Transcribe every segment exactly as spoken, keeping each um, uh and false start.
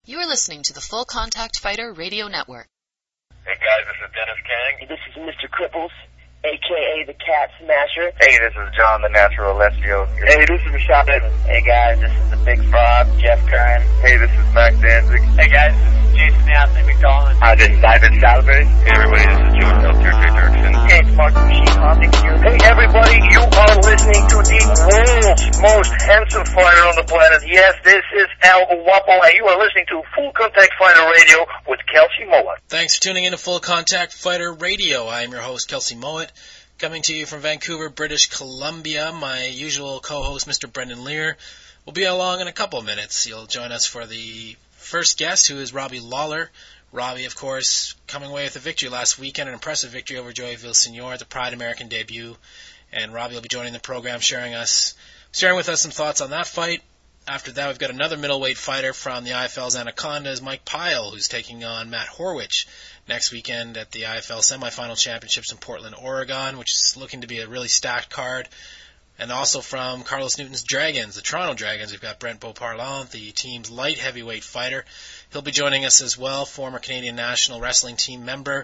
You are listening to the Full Contact Fighter Radio Network. Hey guys, this is Dennis Kang. This is Mister Cripples, a k a the Cat Smasher. Hey, this is John the Natural Alessio. Hey, this is Rashad Evans. Hey guys, this is the Big Frog, Jeff Curran. Hey, this is Mac Danzig. Hey guys, this is Jason Anthony McDonald. Hi, this is Ivan Salve. Hey everybody, this is Joe Milter Dirksen. Hey, it's Mark Machine Optic here. Hey everybody, you are listening to the world's most handsome fighter on the planet. Yes, this is Al Guapo, and you are listening to Full Contact Fighter Radio with Kelsey Mowat. Thanks for tuning in to Full Contact Fighter Radio. I am your host, Kelsey Mowat, coming to you from Vancouver, British Columbia. My usual co-host, Mister Brendan Lear, will be along in a couple of minutes. He'll join us for the first guest, who is Robbie Lawler. Robbie, of course, coming away with a victory last weekend, an impressive victory over Joey Villasenor at the Pride American debut. And Robbie will be joining the program, sharing us, sharing with us some thoughts on that fight. After that, we've got another middleweight fighter from the I F L's Anacondas, Mike Pyle, who's taking on Matt Horwich next weekend at the I F L Semifinal Championships in Portland, Oregon, which is looking to be a really stacked card. And also from Carlos Newton's Dragons, the Toronto Dragons, we've got Brent Beauparlant, the team's light heavyweight fighter. He'll be joining us as well, former Canadian National Wrestling Team member.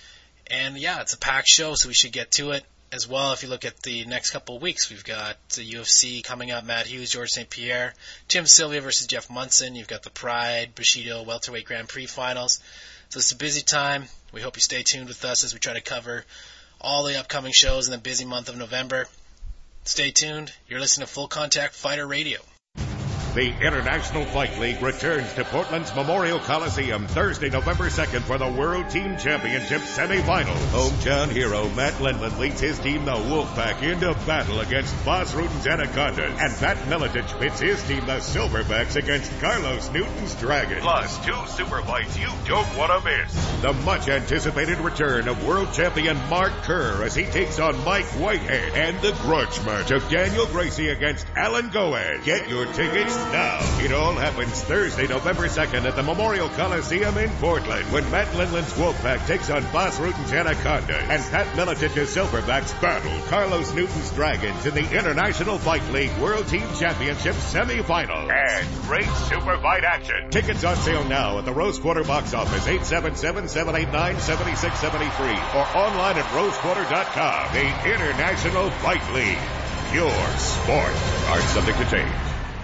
And yeah, it's a packed show, so we should get to it as well. If you look at the next couple of weeks, we've got the U F C coming up, Matt Hughes, George Saint Pierre, Tim Sylvia versus Jeff Munson. You've got the Pride, Bushido Welterweight Grand Prix finals. So it's a busy time. We hope you stay tuned with us as we try to cover all the upcoming shows in the busy month of November. Stay tuned. You're listening to Full Contact Fighter Radio. The International Fight League returns to Portland's Memorial Coliseum Thursday, November second for the World Team Championship semifinals. Hometown hero Matt Lindland leads his team, the Wolfpack, into battle against Bas Rutten's Anacondas. And Pat Miletich pits his team, the Silverbacks, against Carlos Newton's Dragons. Plus, two super fights you don't want to miss. The much-anticipated return of world champion Mark Kerr as he takes on Mike Whitehead. And the grudge match of Daniel Gracie against Alan Goez. Get your tickets now. It all happens Thursday, November second at the Memorial Coliseum in Portland, when Matt Lindland's Wolfpack takes on Bas Rutten's Anacondas and Pat Miletich's Silverbacks battle Carlos Newton's Dragons in the International Fight League World Team Championship semifinals. And great super fight action. Tickets on sale now at the Rose Quarter box office, eight seven seven, seven eight nine, seven six seven three, or online at rose quarter dot com. The International Fight League. Pure sport. Aren't subject to change.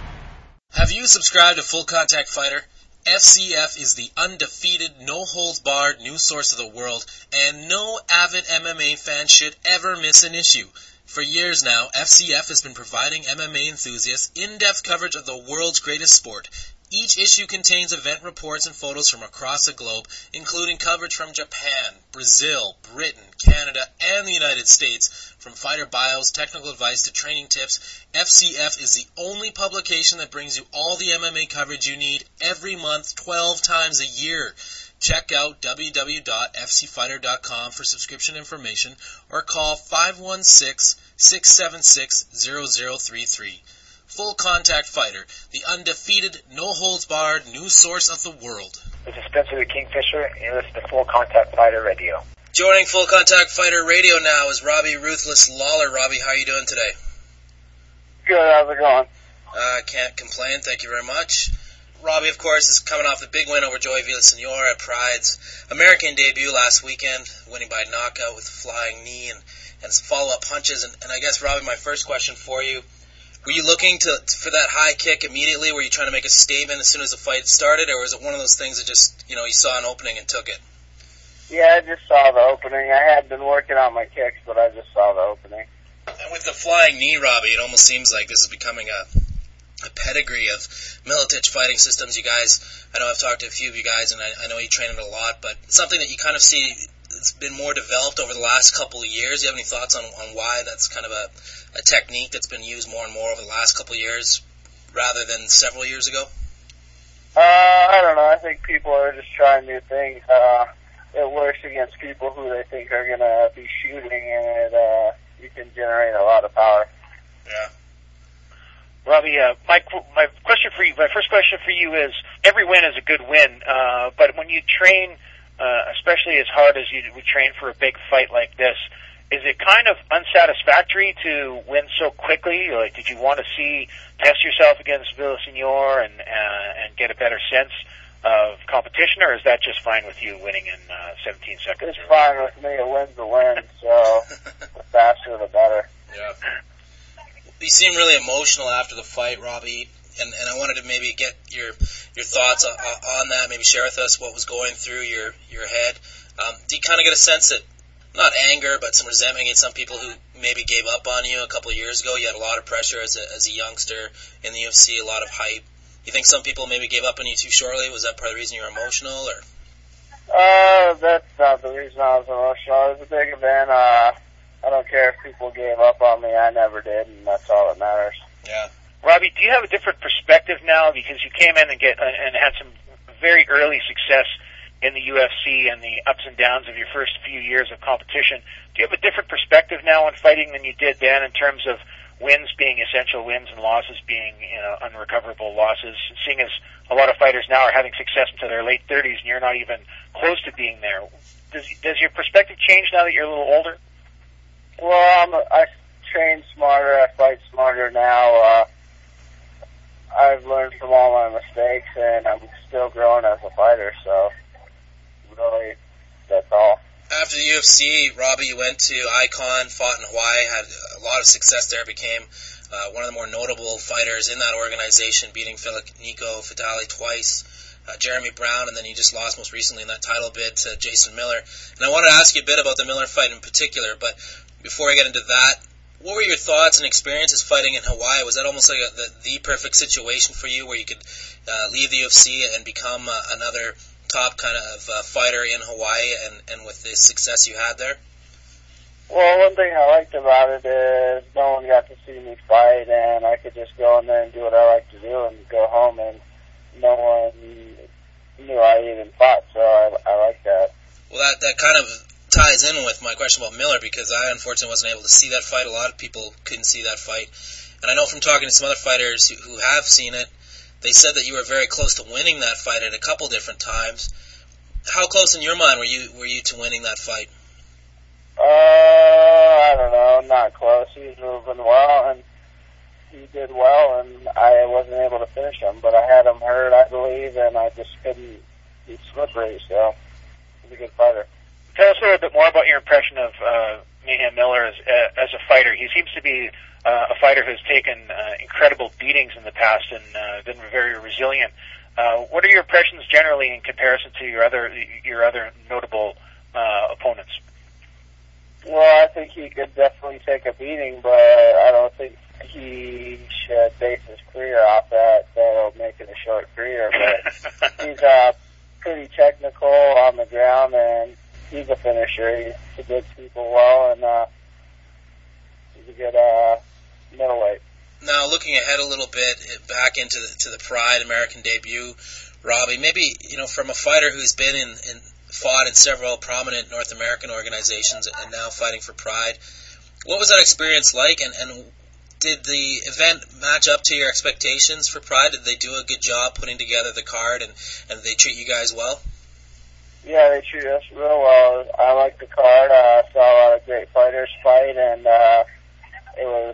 Have you subscribed to Full Contact Fighter? F C F is the undefeated, no-holds-barred news source of the world, and no avid M M A fan should ever miss an issue. For years now, F C F has been providing M M A enthusiasts in-depth coverage of the world's greatest sport. Each issue contains event reports and photos from across the globe, including coverage from Japan, Brazil, Britain, Canada, and the United States. From fighter bios, technical advice, to training tips, F C F is the only publication that brings you all the M M A coverage you need every month, twelve times a year. Check out w w w dot f c fighter dot com for subscription information, or call five one six, six seven six, zero zero three three. Full Contact Fighter, the undefeated, no-holds-barred news source of the world. This is Spencer the Kingfisher, and you listen to Full Contact Fighter Radio. Joining Full Contact Fighter Radio now is Robbie Ruthless Lawler. Robbie, how are you doing today? Good, how's it going? Uh, can't complain, thank you very much. Robbie, of course, is coming off the big win over Joey Villasenor at Pride's American debut last weekend, winning by knockout with a flying knee and, and some follow-up punches. And, and I guess, Robbie, my first question for you, were you looking to for that high kick immediately? Were you trying to make a statement as soon as the fight started, or was it one of those things that just, you know, you saw an opening and took it? Yeah, I just saw the opening. I had been working on my kicks, but I just saw the opening. And with the flying knee, Robbie, it almost seems like this is becoming a, a pedigree of Miletich fighting systems. You guys, I know I've talked to a few of you guys, and I, I know you train it a lot, but it's something that you kind of see it's been more developed over the last couple of years. Do you have any thoughts on, on why that's kind of a, a technique that's been used more and more over the last couple of years rather than several years ago? Uh, I don't know. I think people are just trying new things. Uh, it works against people who they think are going to be shooting, and it, uh, you can generate a lot of power. Yeah. Robbie, uh, my my question for you, my first question for you is: every win is a good win, uh, but when you train, uh, especially as hard as you would train for a big fight like this, is it kind of unsatisfactory to win so quickly? Like, did you want to see test yourself against Villasenor and uh, and get a better sense of competition, or is that just fine with you winning in uh, seventeen seconds? It's fine with me. A win's a win, so the faster the better. Yeah. You seem really emotional after the fight, Robbie, and, and I wanted to maybe get your your thoughts on, on that, maybe share with us what was going through your, your head. Um, do you kind of get a sense that, not anger, but some resentment against some people who maybe gave up on you a couple of years ago? You had a lot of pressure as a, as a youngster in the U F C, a lot of hype. You think some people maybe gave up on you too shortly? Was that part of the reason you were emotional, or? Uh, that's not the reason I was emotional. It was a big event. Uh, I don't care if people gave up on me. I never did, and that's all that matters. Yeah. Robbie, do you have a different perspective now because you came in and get and had some very early success in the U F C and the ups and downs of your first few years of competition? Do you have a different perspective now on fighting than you did then, in terms of wins being essential wins and losses being, you know, unrecoverable losses, seeing as a lot of fighters now are having success into their late thirties and you're not even close to being there? Does, does your perspective change now that you're a little older? Well, I'm, I train smarter, I fight smarter now. Uh, I've learned from all my mistakes, and I'm still growing as a fighter, so really, that's all. After the U F C, Robbie, you went to Icon, fought in Hawaii, had a lot of success there, became uh, one of the more notable fighters in that organization, beating Nico Vitali twice, uh, Jeremy Brown, and then you just lost most recently in that title bid to Jason Miller. And I wanted to ask you a bit about the Miller fight in particular, but before I get into that, what were your thoughts and experiences fighting in Hawaii? Was that almost like a, the, the perfect situation for you, where you could uh, leave the U F C and become uh, another top kind of uh, fighter in Hawaii, and, and with the success you had there? Well, one thing I liked about it is no one got to see me fight, and I could just go in there and do what I like to do and go home, and no one knew I even fought, so I, I like that. Well, that, that kind of ties in with my question about Miller, because I unfortunately wasn't able to see that fight. A lot of people couldn't see that fight. And I know from talking to some other fighters who, who have seen it, they said that you were very close to winning that fight at a couple different times. How close in your mind were you were you to winning that fight? Uh, I don't know, not close. He was moving well, and he did well, and I wasn't able to finish him. But I had him hurt, I believe, and I just couldn't. He's slippery, so he's a good fighter. Tell us a little bit more about your impression of uh, Mayhem Miller as, uh, as a fighter. He seems to be uh, a fighter who's taken uh, incredible beatings in the past and uh, been very resilient. Uh, what are your impressions generally in comparison to your other your other notable uh, opponents? Well, I think he could definitely take a beating, but I don't think he should base his career off that. That'll make it a short career. But he's uh, pretty technical on the ground, and he's a finisher. He gets people well, and uh, he's a good uh, middleweight. Now, looking ahead a little bit, back into the, to the Pride American debut, Robbie, maybe, you know, from a fighter who's been in, in fought in several prominent North American organizations and now fighting for Pride, what was that experience like, and, and did the event match up to your expectations for Pride? Did they do a good job putting together the card, and, and did they treat you guys well? Yeah, they treat us real well. I like the card. I uh, saw a lot of great fighters fight, and uh, it was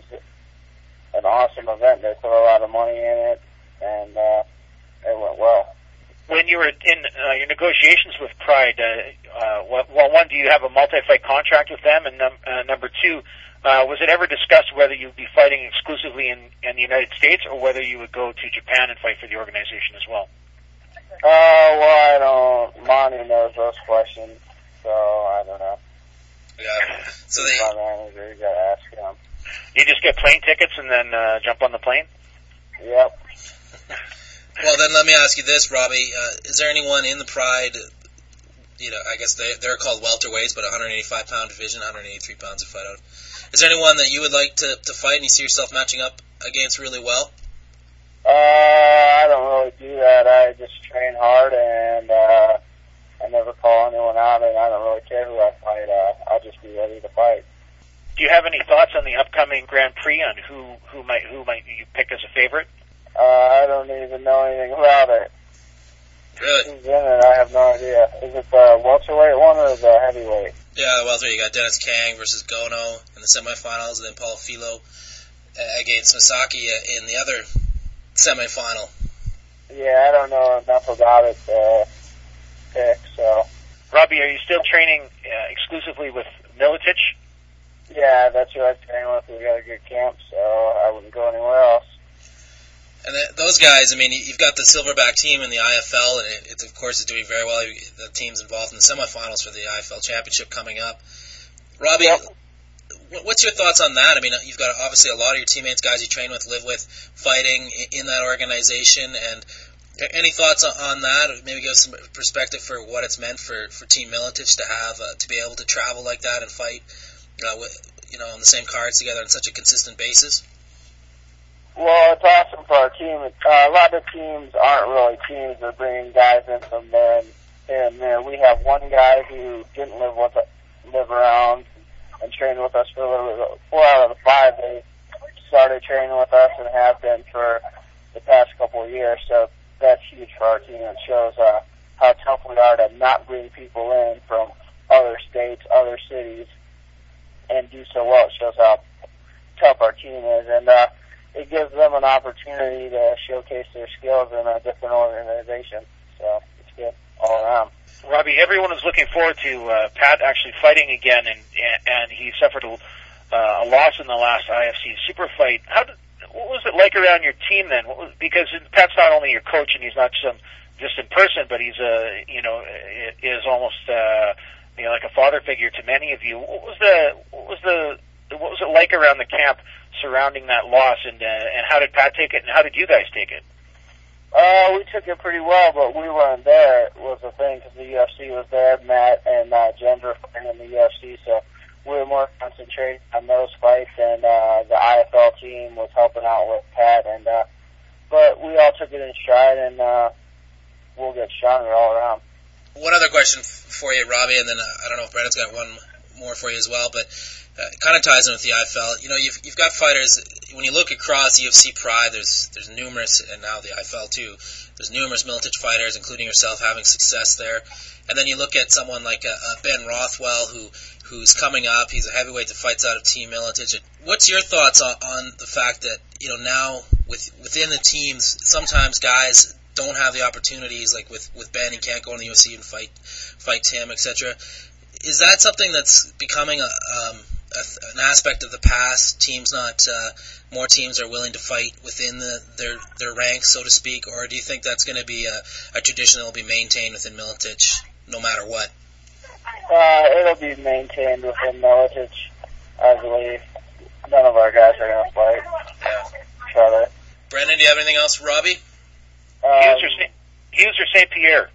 an awesome event. They put a lot of money in it, and uh, it went well. When you were in uh, your negotiations with Pride, uh, uh, well, one, do you have a multi-fight contract with them? And num- uh, number two, uh, was it ever discussed whether you'd be fighting exclusively in, in the United States or whether you would go to Japan and fight for the organization as well? Uh, well, I don't, Monty knows those questions, so I don't know. Yeah, so they... My manager, you gotta ask him. You just get plane tickets and then uh, jump on the plane? Yep. Well, then let me ask you this, Robbie. Uh, is there anyone in the Pride, you know, I guess they, they're called welterweights, but one eighty-five pound division, one eighty-three pounds to fight out. Is there anyone that you would like to, to fight and you see yourself matching up against really well? Uh, I don't really do that. I just train hard, and uh, I never call anyone out, and I don't really care who I fight. Uh, I'll just be ready to fight. Do you have any thoughts on the upcoming Grand Prix on who, who might who might you pick as a favorite? Uh, I don't even know anything about it. Really? Who's in it? I have no idea. Is it the welterweight one or the heavyweight? Yeah, the welterweight. You got Dennis Kang versus Gono in the semifinals, and then Paulo Filho against Misaki in the other semifinal. Yeah, I don't know enough about it to pick, so. Robbie, are you still training uh, exclusively with Militich? Yeah, that's who I train with. We got a good camp, so I wouldn't go anywhere else. And th- those guys, I mean, you've got the Silverback team in the I F L, and it, it of course, is doing very well. The team's involved in the semifinals for the I F L championship coming up. Robbie, Yep. what's your thoughts on that? I mean, you've got obviously a lot of your teammates, guys you train with, live with, fighting in that organization, and any thoughts on that? Maybe give us some perspective for what it's meant for, for Team Militich to have, uh, to be able to travel like that and fight, uh, with, you know, on the same cards together on such a consistent basis. Well, it's awesome for our team. It's, uh, a lot of teams aren't really teams. They're bringing guys in from there and, and there. We have one guy who didn't live with us, live around and train with us for a little bit. Four out of the five, they started training with us and have been for the past couple of years. So that's huge for our team. It shows uh, how tough we are to not bring people in from other states, other cities, and do so well. It shows how tough our team is. And uh, it gives them an opportunity to showcase their skills in a different organization. So it's good all around. Robbie, everyone is looking forward to uh, Pat actually fighting again, and and he suffered a, uh, a loss in the last I F C Super Fight. How did, what was it like around your team then? What was, because Pat's not only your coach, and he's not some distant person, but he's a you know is almost uh, you know like a father figure to many of you. What was the what was the what was it like around the camp surrounding that loss, and uh, and how did Pat take it, and how did you guys take it? Uh, we took it pretty well, but we weren't there, was the thing, because the U F C was there. Matt and uh, Jen were fighting in the U F C, so we were more concentrated on those fights, and uh, the I F L team was helping out with Pat, and uh, but we all took it in stride, and uh, we'll get stronger all around. One other question for you, Robbie, and then uh, I don't know if Brandon's got one more for you as well, but uh, it kind of ties in with the I F L. You know, you've you've got fighters. When you look across U F C Pride, there's there's numerous, and now the I F L too. There's numerous Militich fighters, including yourself, having success there. And then you look at someone like uh, uh, Ben Rothwell, who who's coming up. He's a heavyweight that fights out of Team Militich. What's your thoughts on, on the fact that you know now with within the teams, sometimes guys don't have the opportunities, like with with Ben, he can't go in the U F C and fight fight Tim, et cetera. Is that something that's becoming a, um, a, an aspect of the past? Teams not uh, more teams are willing to fight within the, their their ranks, so to speak, or do you think that's going to be a, a tradition that will be maintained within Militich no matter what? Uh, it'll be maintained within Militich, I believe. None of our guys are going to fight Yeah. each other. Brendan, do you have anything else for Robbie? Um, Hughes or Saint, Hughes or Saint Pierre?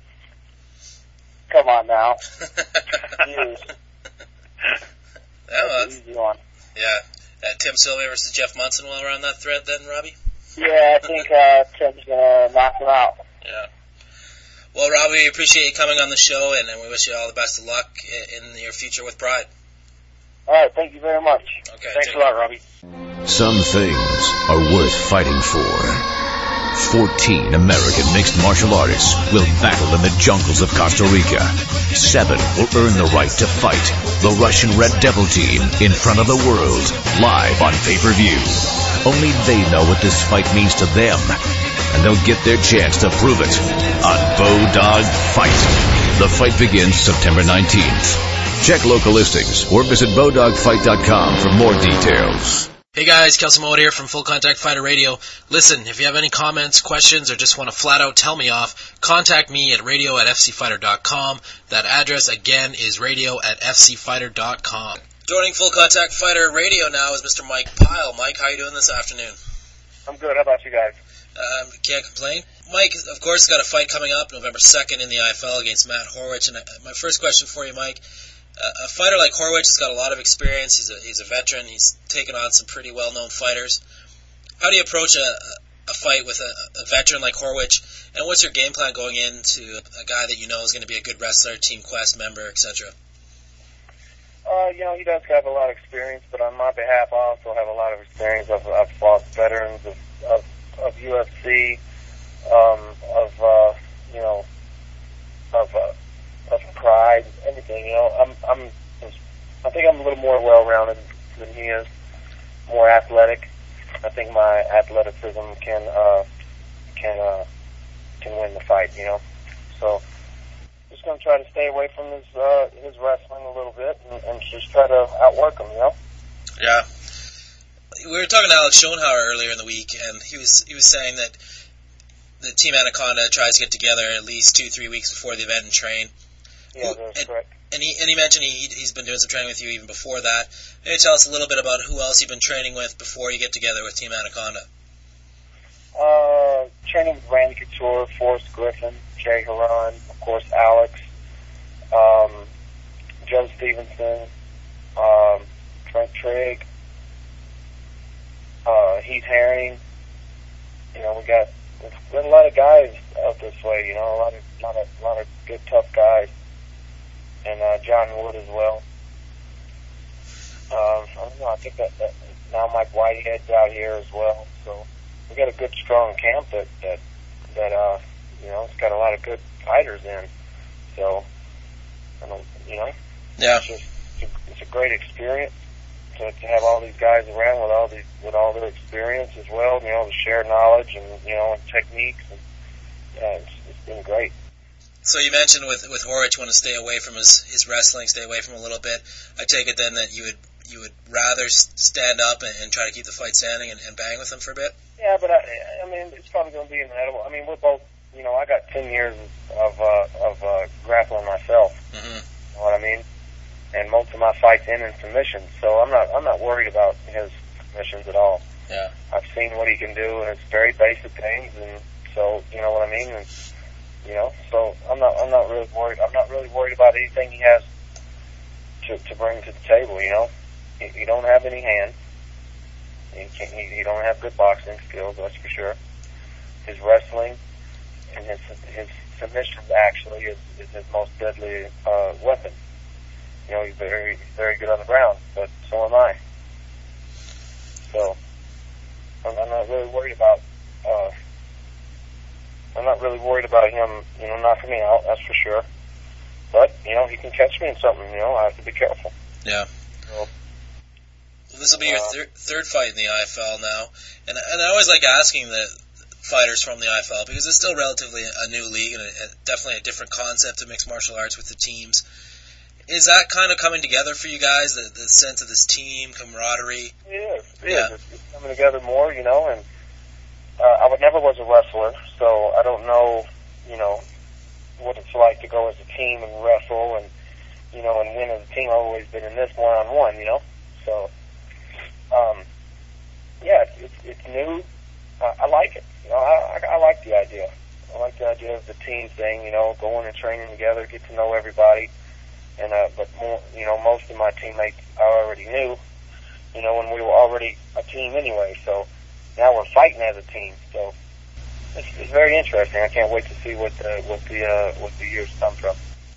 Come on now. Hughes. Yeah, well, That's an easy one. yeah. Uh, Tim Sylvia versus Jeff Munson while we're on that thread then, Robbie? Yeah, I think uh, Tim's going to knock him out. Yeah. Well, Robbie, we appreciate you coming on the show, and, and we wish you all the best of luck in, in your future with Pride. All right, thank you very much. Okay. Thanks a lot, Robbie. Some things are worth fighting for. Fourteen American mixed martial artists will battle in the jungles of Costa Rica. Seven will earn the right to fight the Russian Red Devil team in front of the world, live on pay-per-view. Only they know what this fight means to them, and they'll get their chance to prove it on Bodog Fight. The fight begins September nineteenth. Check local listings or visit bodog fight dot com for more details. Hey guys, Kelsey Mowat here from Full Contact Fighter Radio. Listen, if you have any comments, questions, or just want to flat out tell me off, contact me at radio at f c fighter dot com. That address again is radio at f c fighter dot com. Joining Full Contact Fighter Radio now is Mister Mike Pyle. Mike, how are you doing this afternoon? I'm good. How about you guys? Um, can't complain. Mike, of course, got a fight coming up November second in the I F L against Matt Horwich. And uh, my first question for you, Mike, Uh, a fighter like Horwich has got a lot of experience. He's a he's a veteran. He's taken on some pretty well-known fighters. How do you approach a, a fight with a, a veteran like Horwich? And what's your game plan going into a guy that you know is going to be a good wrestler, Team Quest member, et cetera? Uh, you know, he does have a lot of experience, but on my behalf, I also have a lot of experience. I've, I've fought veterans of, of, of U F C, um, of, uh, you know, of, uh, of Pride, anything, you know. I'm, I'm, I think I'm a little more well-rounded than he is, more athletic. I think my athleticism can, uh, can, uh, can win the fight, you know. So just going to try to stay away from his uh, his wrestling a little bit and, and just try to outwork him, you know. Yeah. We were talking to Alex Schoenhauer earlier in the week, and he was he was saying that the Team Anaconda tries to get together at least two, three weeks before the event and train. Yeah, that's and, correct. And he and he mentioned he he's been doing some training with you even before that. Maybe tell us a little bit about who else you've been training with before you get together with Team Anaconda. Uh, training with Randy Couture, Forrest Griffin, Jay Haran, of course Alex, um, Joe Stevenson, um, Trent Trigg, uh, Heath Herring. You know, we got we've got a lot of guys out this way. You know, a lot of lot of lot of good tough guys, and uh, John Wood as well. Um, I don't know. I think that, that now Mike Whitehead's out here as well. So we got a good strong camp that that that uh you know it's got a lot of good fighters in. So I don't you know yeah it's just it's a, it's a great experience to, to have all these guys around with all these with all their experience as well. You know, to share knowledge and you know and techniques and yeah, it's, it's been great. So you mentioned with with Horwich, you want to stay away from his his wrestling, stay away from him a little bit. I take it then that you would you would rather stand up and, and try to keep the fight standing and, and bang with him for a bit. Yeah, but I, I mean, it's probably going to be inevitable. I mean, we're both, you know, I got ten years of uh, of uh, grappling myself. Mm-hmm. You know what I mean? And most of my fights end in submissions, so I'm not I'm not worried about his submissions at all. Yeah, I've seen what he can do, and it's very basic things, and so you know what I mean. And, you know, so I'm not I'm not really worried. I'm not really worried about anything he has to to bring to the table. You know, he, he don't have any hands. He, can't, he, he don't have good boxing skills, that's for sure. His wrestling and his his submissions actually is, is his most deadly uh, weapon. You know, he's very he's very good on the ground, but so am I. So I'm, I'm not really worried about. Uh, I'm not really worried about him, you know, knocking me out, that's for sure. But, you know, he can catch me in something, you know, I have to be careful. Yeah. So, well, this will be your uh, thir- third fight in the I F L now. And, and I always like asking the fighters from the I F L because it's still relatively a new league and a, a, definitely a different concept of mixed martial arts with the teams. Is that kind of coming together for you guys, the, the sense of this team, camaraderie? It is. It Yeah. is. It's, it's coming together more, you know, and Uh, I would never was a wrestler, so I don't know, you know, what it's like to go as a team and wrestle and, you know, and win as a team. I've always been in this one-on-one, you know. So, um, yeah, it's, it's, it's new. Uh, I like it. You know, I, I, I like the idea. I like the idea of the team thing, you know, going and training together, get to know everybody. And, uh, but more, you know, most of my teammates I already knew, you know, and we were already a team anyway, so now we're fighting as a team, so it's, it's very interesting. I can't wait to see what the what the uh, what the years come from.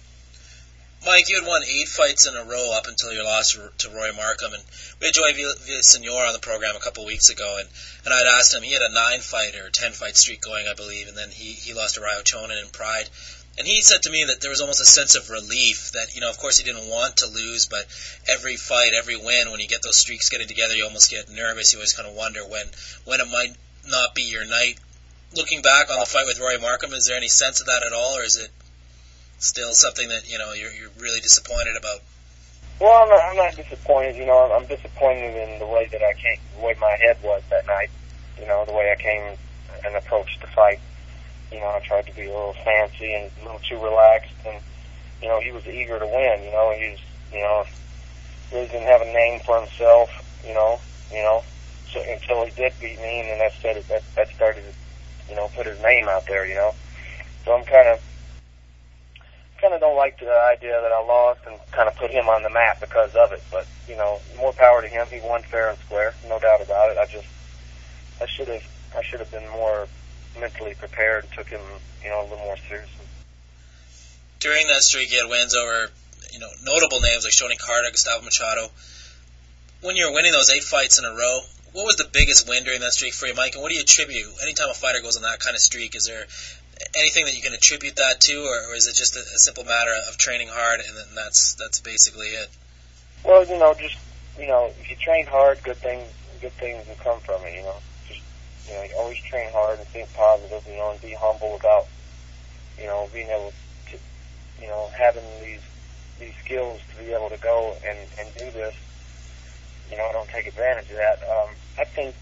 Mike, you had won eight fights in a row up until your loss to Roy Markham, and we had Joey Villasenor on the program a couple of weeks ago, and, and I'd asked him, he had a nine-fight or ten-fight streak going, I believe, and then he, he lost to Ryo Chonin in Pride. And he said to me that there was almost a sense of relief that, you know, of course he didn't want to lose, but every fight, every win, when you get those streaks getting together, you almost get nervous. You always kind of wonder when, when it might not be your night. Looking back on the fight with Roy Markham, is there any sense of that at all, or is it still something that, you know, you're, you're really disappointed about? Well, I'm not, I'm not disappointed. You know, I'm disappointed in the way that I came, the way my head was that night. You know, the way I came and approached the fight. You know, I tried to be a little fancy and a little too relaxed, and, you know, he was eager to win, you know, he was, you know, really didn't have a name for himself, you know, you know, so until he did beat me, and then that started, that, that started to, you know, put his name out there, you know, so I'm kind of, kind of don't like the idea that I lost and kind of put him on the map because of it, but, you know, more power to him, he won fair and square, no doubt about it. I just, I should have, I should have been more mentally prepared and took him, you know, a little more seriously. During that streak, you had wins over, you know, notable names like Shoni Carter, Gustavo Machado. When you were winning those eight fights in a row, what was the biggest win during that streak for you, Mike? And what do you attribute? Anytime a fighter goes on that kind of streak, is there anything that you can attribute that to, or, or is it just a, a simple matter of training hard and then that's that's basically it? Well, you know, just, you know, if you train hard, good things, good things will come from it, you know. Just you know, always train hard and think positive, you know, and be humble about, you know, being able to, you know, having these these skills to be able to go and, and do this. You know, I don't take advantage of that. Um, I think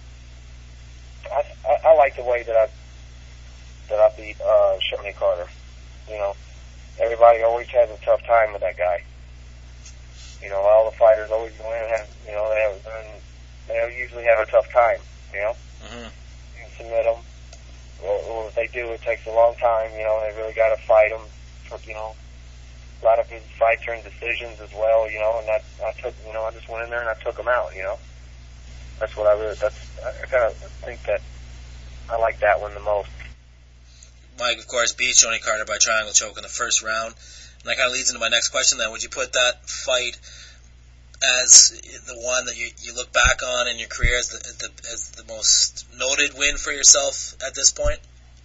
I, I, I like the way that I that I beat uh, Shonie Carter. You know, everybody always has a tough time with that guy. You know, all the fighters always go in and have, you know, they have, they usually have a tough time. You know, mm-hmm. you submit them. Or, or if they do, it takes a long time. You know, they really got to fight them. For, you know, a lot of his fights are in decisions as well. You know, and that I took, you know, I just went in there and I took them out. You know, that's what I really. That's I kind of think that I like that one the most. Mike, of course, beat Shonie Carter by triangle choke in the first round. And that kind of leads into my next question then. Would you put that fight as the one that you, you look back on in your career as the, the as the most noted win for yourself at this point?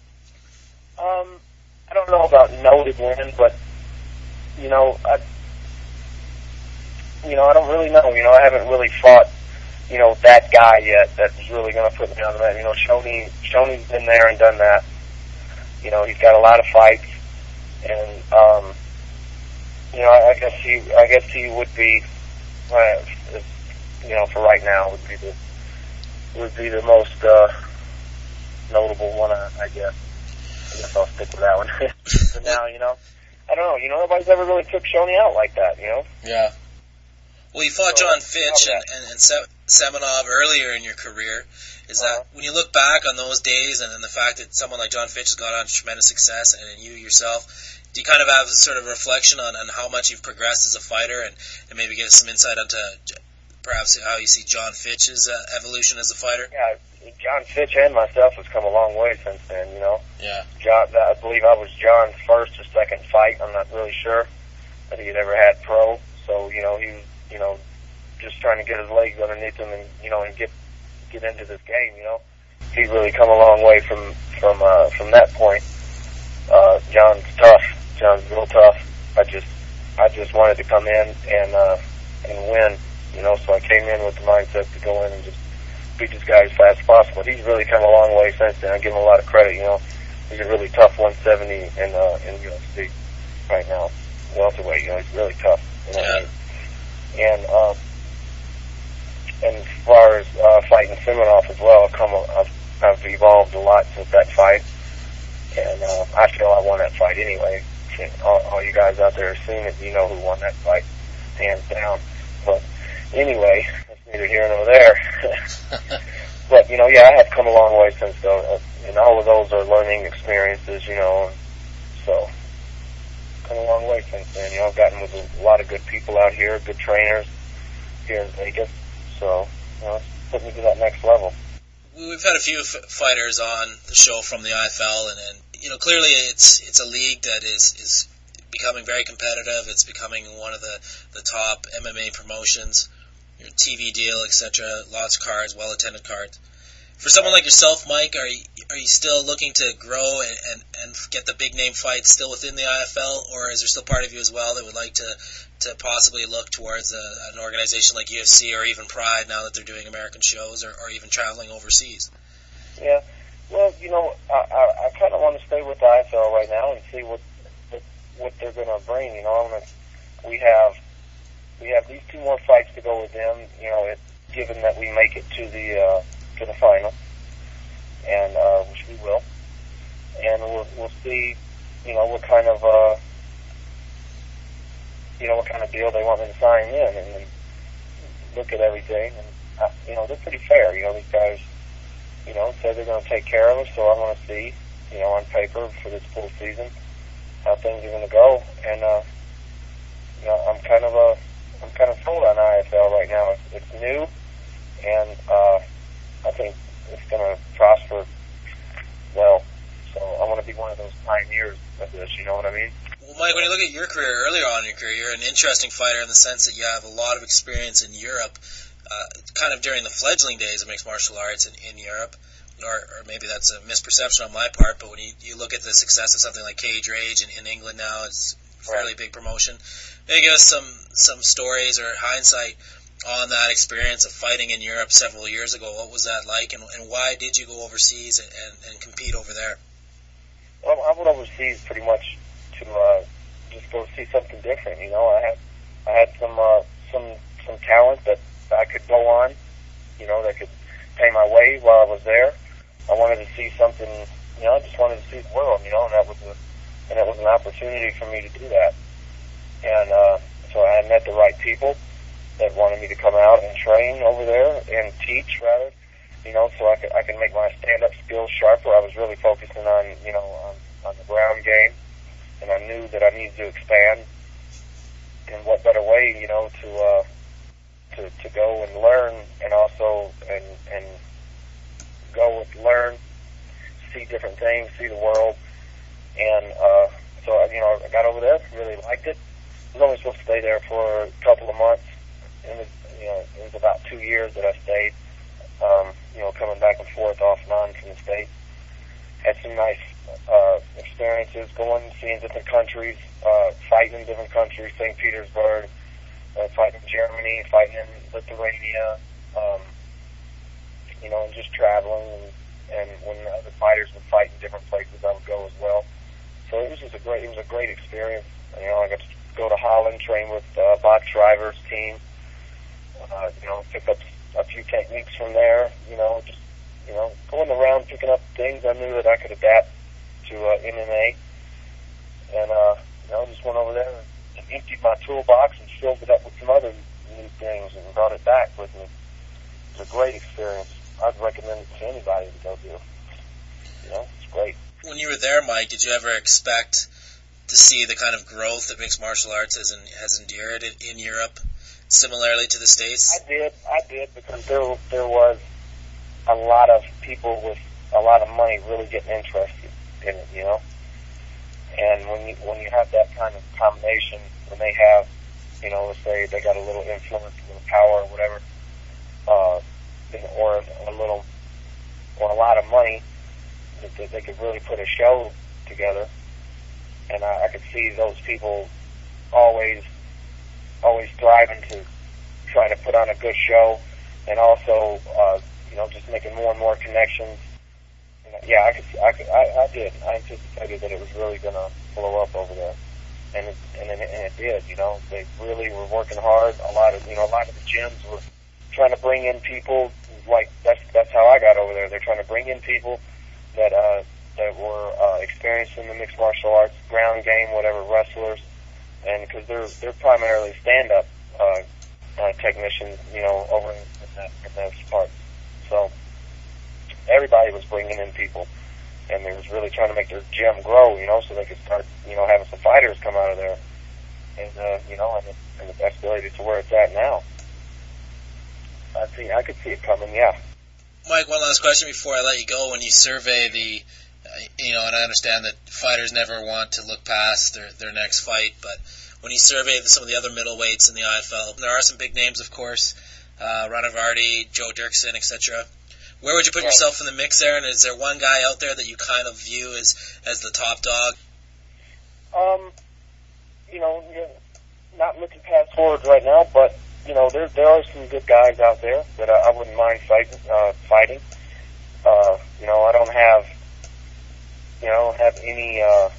Um, I don't know about noted win, but, you know, I, you know, I don't really know. You know, I haven't really fought, you know, that guy yet that's really going to put me on the map. You know, Shonie, Shonie's been there and done that. You know, he's got a lot of fights, and, um, you know, I, I guess he, I guess he would be, uh, you know, for right now, would be the, would be the most, uh, notable one, I, I guess. I guess I'll stick with that one. For now, you know, I don't know, you know, nobody's ever really took Shonie out like that, you know? Yeah. Well, you fought So, John Fitch oh, yeah. and, and, and Se- Semenov earlier in your career. Is Uh-huh. that, when you look back on those days and then the fact that someone like John Fitch has gone on to tremendous success, and then you yourself, do you kind of have a sort of reflection on, on how much you've progressed as a fighter, and, and maybe give us some insight onto perhaps how you see John Fitch's uh, evolution as a fighter? Yeah, John Fitch and myself has come a long way since then, you know? Yeah. John, I believe I was John's first or second fight. I'm not really sure that he had ever had pro. So, you know, he was, you know, just trying to get his legs underneath him and, you know, and get get into this game, you know. He's really come a long way from from uh, from that point. Uh, John's tough. John's real tough. I just I just wanted to come in and uh, and win, you know. So I came in with the mindset to go in and just beat this guy as fast as possible. He's really come a long way since then. I give him a lot of credit, you know. He's a really tough one seventy in uh, in U F C right now, welterweight. You know, he's really tough. You know what I mean? And um, and as far as uh, fighting Semenov as well, I've come I've, I've evolved a lot since that fight, and uh, I feel I won that fight anyway. All, all you guys out there have seen it, you know who won that fight, hands down. But anyway, that's neither here nor there. But, you know, yeah, I have come a long way since, though, and all of those are learning experiences, you know, so come a long way since then. You know, I've gotten with a lot of good people out here, good trainers here in Vegas, so, you know, it's put me to that next level. We've had a few f- fighters on the show from the I F L, and, and you know, clearly it's it's a league that is, is becoming very competitive. It's becoming one of the, the top M M A promotions, your T V deal, et cetera. Lots of cards, well-attended cards. For someone like yourself, Mike, are you, are you still looking to grow and, and, and get the big-name fights still within the I F L, or is there still part of you as well that would like to, to possibly look towards a, an organization like U F C or even Pride now that they're doing American shows, or, or even traveling overseas? Yeah, well, you know, I, I, I kind of want to stay with the I F L right now and see what what, what they're going to bring. You know, I mean, we have we have these two more fights to go with them. You know, it, given that we make it to the uh, to the final, and uh, which we will, and we'll we'll see. You know, what kind of uh, you know what kind of deal they want me to sign in, and, and look at everything. And uh, you know, they're pretty fair. You know, these guys. You know, said they're going to take care of us, so I want to see, you know, on paper for this full season how things are going to go. And uh, you know, I'm kind of a, I'm kind of sold on I F L right now. It's, it's new, and uh, I think it's going to prosper well. So I want to be one of those pioneers of this. You know what I mean? Well, Mike, when you look at your career earlier on in your career, you're an interesting fighter in the sense that you have a lot of experience in Europe. Uh, kind of during the fledgling days of mixed martial arts in, in Europe, or, or maybe that's a misperception on my part, but when you, you look at the success of something like Cage Rage in, in England now, it's a fairly big promotion. Maybe give us some, some stories or hindsight on that experience of fighting in Europe several years ago. What was that like, and, and why did you go overseas and, and, and compete over there? Well, I went overseas pretty much to uh, just go see something different. You know, I had I had some uh, some some talent that I could go on. You know, that could pay my way while I was there. I wanted to see something. You know, I just wanted to see the world. You know, and that was a and it was an opportunity for me to do that. And uh, so I met the right people that wanted me to come out and train over there and teach, rather. You know, so I could I could make my stand-up skills sharper. I was really focusing on you know on, on the ground game, and I knew that I needed to expand. And what better way, you know, to uh, to to go and learn, and also and and go and learn, see different things, see the world, and uh, so you know I got over there, really liked it. I was only supposed to stay there for a couple of months, and it, you know it was about two years that I stayed. Um, you know, coming back and forth off and on from the States. Had some nice uh, experiences going, seeing different countries, uh, fighting in different countries, Saint Petersburg, uh, fighting in Germany, fighting in Lithuania, um, you know, and just traveling. And, and when the other fighters would fight in different places, I would go as well. So it was just a great, it was a great experience. You know, I got to go to Holland, train with uh, Bob Shriver's team, uh, you know, pick up a few techniques from there, you know, just, you know, going around picking up things I knew that I could adapt to uh, M M A. And, uh, you know, just went over there and emptied my toolbox and filled it up with some other new things and brought it back with me. It was a great experience. I'd recommend it to anybody to go do. You know, it's great. When you were there, Mike, did you ever expect to see the kind of growth that mixed martial arts has, in, has endured in, in Europe? Similarly to the States? I did, I did, because there there was a lot of people with a lot of money really getting interested in it, you know. And when you when you have that kind of combination, when they have, you know, let's say they got a little influence, a little power, or whatever, uh, or a little, or a lot of money, that, that they could really put a show together. And I, I could see those people always. always striving to try to put on a good show, and also, uh, you know, just making more and more connections. And, yeah, I could, I could, I, I did. I anticipated that it was really going to blow up over there, and it, and, it, and it did. You know, they really were working hard. A lot of, you know, a lot of the gyms were trying to bring in people. Like that's that's how I got over there. They're trying to bring in people that uh, that were uh, experienced in the mixed martial arts, ground game, whatever, wrestlers. And because they're they're primarily stand-up uh, uh, technicians, you know, over in, in that in those parts. So everybody was bringing in people, and they was really trying to make their gym grow, you know, so they could start, you know, having some fighters come out of there, and uh, you know, and, and the best ability to where it's at now. I see, I could see it coming, yeah. Mike, one last question before I let you go. When you survey the You know, and I understand that fighters never want to look past their, their next fight, but when you survey the, some of the other middleweights in the I F L, there are some big names, of course, uh, Ronnie Vardy, Joe Dirksen, et cetera. Where would you put yourself in the mix there, and is there one guy out there that you kind of view as, as the top dog? Um, you know, you're not looking past forwards right now, but, you know, there there are some good guys out there that I, I wouldn't mind fighting. Uh, fighting. Uh, you know, I don't have... You know, I don't have any, uh,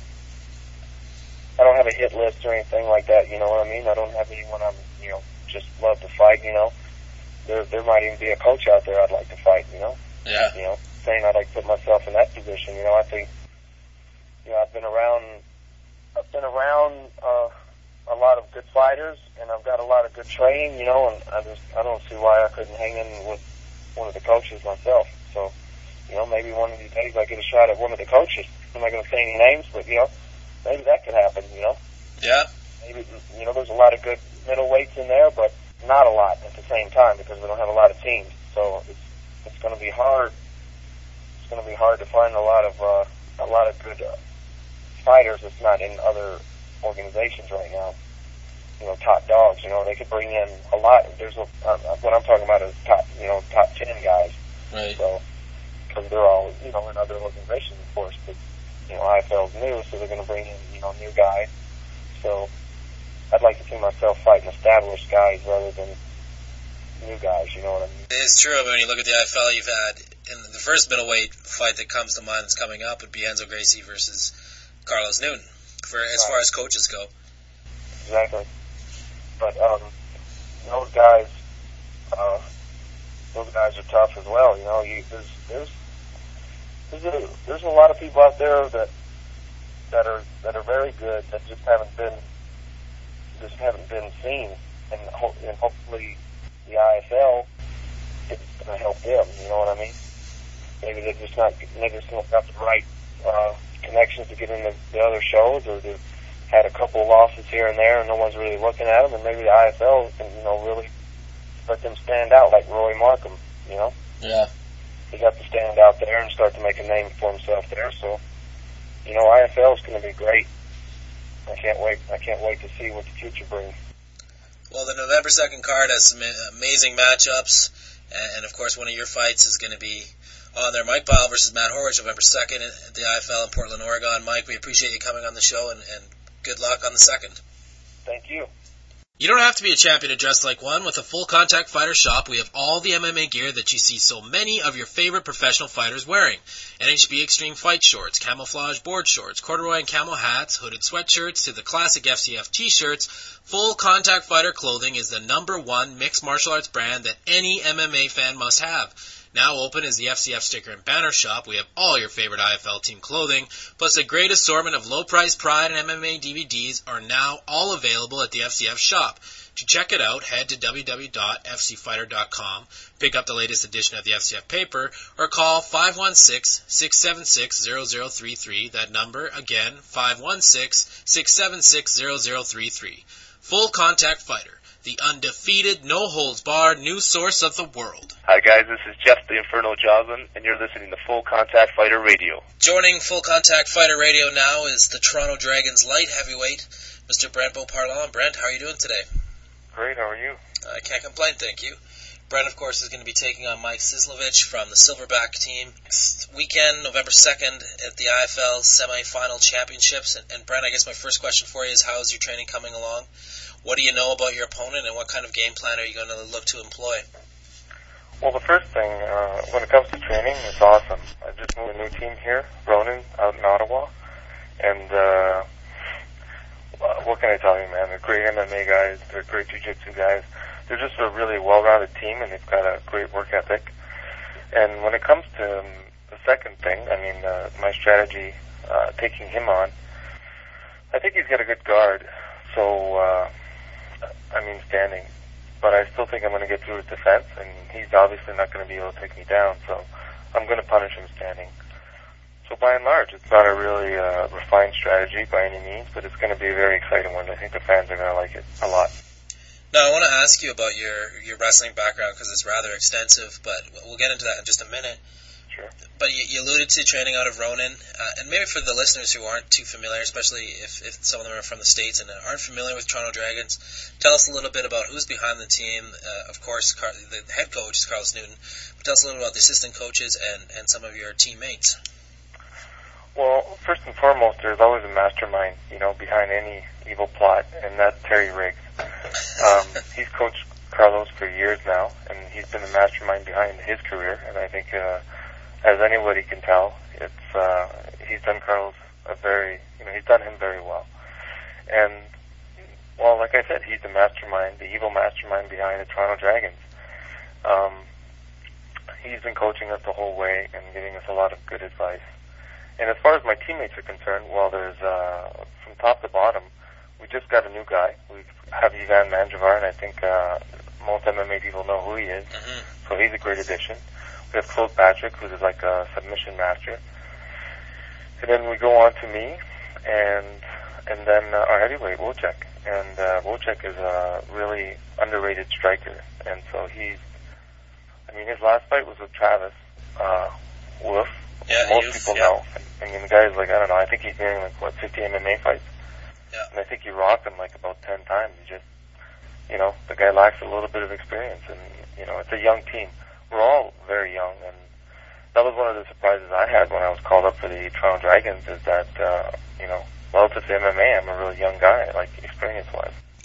I don't have a hit list or anything like that, you know what I mean? I don't have anyone I'm, you know, just love to fight, you know? There there might even be a coach out there I'd like to fight, you know? Yeah. You know, saying I'd like to put myself in that position, you know, I think, you know, I've been around, I've been around, uh, a lot of good fighters, and I've got a lot of good training, you know, and I just, I don't see why I couldn't hang in with one of the coaches myself, so... You know, maybe one of these days I get a shot at one of the coaches. I'm not going to say any names, but, you know, maybe that could happen, you know? Yeah. Maybe, you know, there's a lot of good middleweights in there, but not a lot at the same time because we don't have a lot of teams. So it's it's going to be hard. It's going to be hard to find a lot of, uh, a lot of good uh, fighters that's not in other organizations right now. You know, top dogs, you know, they could bring in a lot. There's a, uh, what I'm talking about is top, you know, top ten guys. Right. So, because they're all, you know, in other organizations, of course, but, you know, I F L's new, so they're going to bring in, you know, new guys. So I'd like to see myself fighting established guys rather than, new guys. You know what I mean? It's true. I mean, when you look at the I F L, you've had in the first middleweight fight that comes to mind that's coming up would be Renzo Gracie versus Carlos Newton, for as Right. far as coaches go. Exactly. But um, those guys, uh, those guys are tough as well. You know, you, there's there's there's a, there's a lot of people out there that that are that are very good that just haven't been just haven't been seen, and, ho- and hopefully the I F L is going to help them. You know what I mean? Maybe they're just not maybe they don't got the right uh, connections to get into the other shows, or they've had a couple of losses here and there, and no one's really looking at them. And maybe the I F L can, you know, really let them stand out, like Roy Markham. You know? Yeah. He got to stand out there and start to make a name for himself there. So, you know, I F L is going to be great. I can't wait. I can't wait to see what the future brings. Well, the November second card has some amazing matchups, and of course, one of your fights is going to be on there. Mike Bile versus Matt Horwich, November second at the I F L in Portland, Oregon. Mike, we appreciate you coming on the show, and, and good luck on the second. Thank you. You don't have to be a champion to dress like one. With a Full Contact Fighter shop, we have all the M M A gear that you see so many of your favorite professional fighters wearing. N H B Extreme Fight Shorts, camouflage board shorts, corduroy and camo hats, hooded sweatshirts, to the classic F C F t-shirts. Full Contact Fighter Clothing is the number one mixed martial arts brand that any M M A fan must have. Now open is the F C F sticker and banner shop. We have all your favorite I F L team clothing, plus a great assortment of low-priced Pride and M M A D V Ds are now all available at the F C F shop. To check it out, head to w w w dot f c fighter dot com, pick up the latest edition of the F C F paper, or call five one six, six seven six, zero zero three three. That number, again, five one six, six seven six, zero zero three three. Full Contact Fighter, the undefeated, no-holds-barred news source of the world. Hi guys, this is Jeff the Inferno Joslin, and you're listening to Full Contact Fighter Radio. Joining Full Contact Fighter Radio now is the Toronto Dragons light heavyweight, Mister Brent Beauparlant. Brent, how are you doing today? Great. How are you? I can't complain, thank you. Brent, of course, is going to be taking on Mike Cislovich from the Silverback team next weekend, November second, at the I F L semifinal championships. And, and Brent, I guess my first question for you is, how is your training coming along? What do you know about your opponent, and what kind of game plan are you going to look to employ? Well, the first thing, uh, when it comes to training, it's awesome. I just moved a new team here, Ronin, out in Ottawa, and uh, what can I tell you, man? They're great M M A guys. They're great jiu-jitsu guys. They're just a really well-rounded team, and they've got a great work ethic. And when it comes to um, the second thing, I mean, uh, my strategy, uh, taking him on, I think he's got a good guard. So, uh, I mean, standing. But I still think I'm going to get through his defense, and he's obviously not going to be able to take me down. So I'm going to punish him standing. So by and large, it's not a really uh, refined strategy by any means, but it's going to be a very exciting one. I think the fans are going to like it a lot. Now, I want to ask you about your, your wrestling background, because it's rather extensive, but we'll get into that in just a minute. Sure. But you, you alluded to training out of Ronin, uh, and maybe for the listeners who aren't too familiar, especially if, if some of them are from the States and aren't familiar with Toronto Dragons, tell us a little bit about who's behind the team. Uh, of course, Car- the head coach is Carlos Newton, but tell us a little about the assistant coaches and, and some of your teammates. Well, first and foremost, there's always a mastermind, you know, behind any evil plot, and that's Terry Riggs. Um, he's coached Carlos for years now, and he's been the mastermind behind his career, and I think, uh, as anybody can tell, it's, uh, he's done Carlos a very, you know, he's done him very well. And, well, like I said, he's the mastermind, the evil mastermind behind the Toronto Dragons. Um, he's been coaching us the whole way and giving us a lot of good advice. And as far as my teammates are concerned, well, there's, uh, from top to bottom, we just got a new guy. We have Ivan Manjavar, and I think, uh, most M M A people know who he is. Mm-hmm. So he's a great addition. We have Claude Patrick, who's like a submission master. And then we go on to me, and, and then uh, our heavyweight, Wojciech. And, uh, Wojciech is a really underrated striker. And so he's, I mean, his last fight was with Travis, uh, Wolf. Yeah, Most youth, people yeah. know. I mean, the guy's like, I don't know, I think he's doing like, what, fifty M M A fights? Yeah. And I think he rocked him like about ten times. He just, you know, the guy lacks a little bit of experience, and, you know, it's a young team. We're all very young, and that was one of the surprises I had when I was called up for the Toronto Dragons, is that, uh, you know, relative to M M A, I'm a really young guy, like, experience-wise.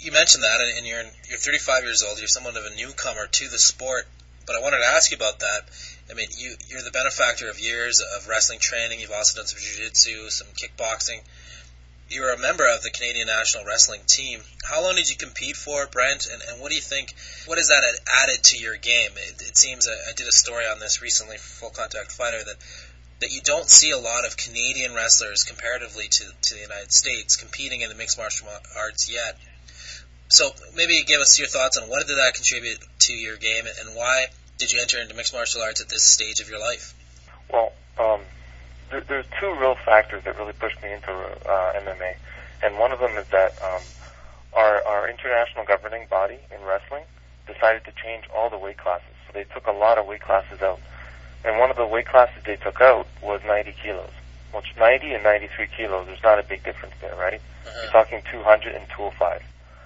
you mentioned that, and, and you're you're thirty-five years old. You're somewhat of a newcomer to the sport. But I wanted to ask you about that. I mean, you, you're the benefactor of years of wrestling training. You've also done some jiu-jitsu, some kickboxing. You were a member of the Canadian National Wrestling Team. How long did you compete for, Brent? And, and what do you think, what has that added to your game? It, it seems, I did a story on this recently for Full Contact Fighter, that, that you don't see a lot of Canadian wrestlers comparatively to, to the United States competing in the mixed martial arts yet. So maybe give us your thoughts on what did that contribute to your game, and why did you enter into mixed martial arts at this stage of your life? Well, um, there, there's two real factors that really pushed me into uh, M M A, and one of them is that um, our, our international governing body in wrestling decided to change all the weight classes. So they took a lot of weight classes out, and one of the weight classes they took out was ninety kilos, which ninety and ninety-three kilos, there's not a big difference there, right? Uh-huh. You're talking two hundred and two oh five.